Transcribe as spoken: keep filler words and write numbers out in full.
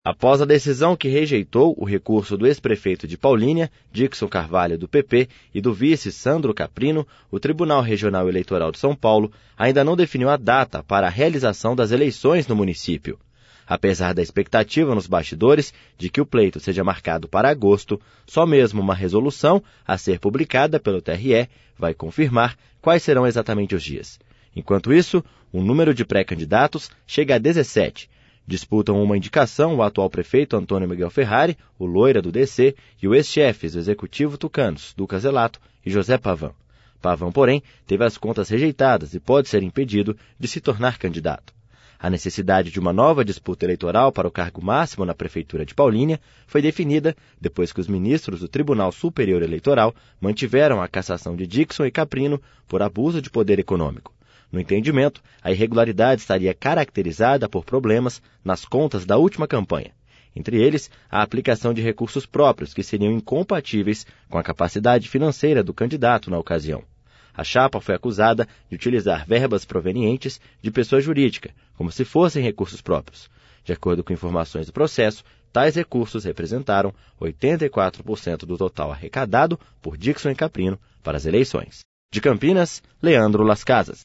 Após a decisão que rejeitou o recurso do ex-prefeito de Paulínia, Dixon Carvalho, do P P, e do vice Sandro Caprino, o Tribunal Regional Eleitoral de São Paulo ainda não definiu a data para a realização das eleições no município. Apesar da expectativa nos bastidores de que o pleito seja marcado para agosto, só mesmo uma resolução a ser publicada pelo T R E vai confirmar quais serão exatamente os dias. Enquanto isso, o número de pré-candidatos chega a dezessete. Disputam uma indicação o atual prefeito Antônio Miguel Ferrari, o Loira do D C, e o ex-chefes do Executivo Tucanos, Duca Zelato e José Pavão. Pavão, porém, teve as contas rejeitadas e pode ser impedido de se tornar candidato. A necessidade de uma nova disputa eleitoral para o cargo máximo na Prefeitura de Paulínia foi definida depois que os ministros do Tribunal Superior Eleitoral mantiveram a cassação de Dixon e Caprino por abuso de poder econômico. No entendimento, a irregularidade estaria caracterizada por problemas nas contas da última campanha. Entre eles, a aplicação de recursos próprios que seriam incompatíveis com a capacidade financeira do candidato na ocasião. A chapa foi acusada de utilizar verbas provenientes de pessoa jurídica, como se fossem recursos próprios. De acordo com informações do processo, tais recursos representaram oitenta e quatro por cento do total arrecadado por Dixon e Caprino para as eleições. De Campinas, Leandro Las Casas.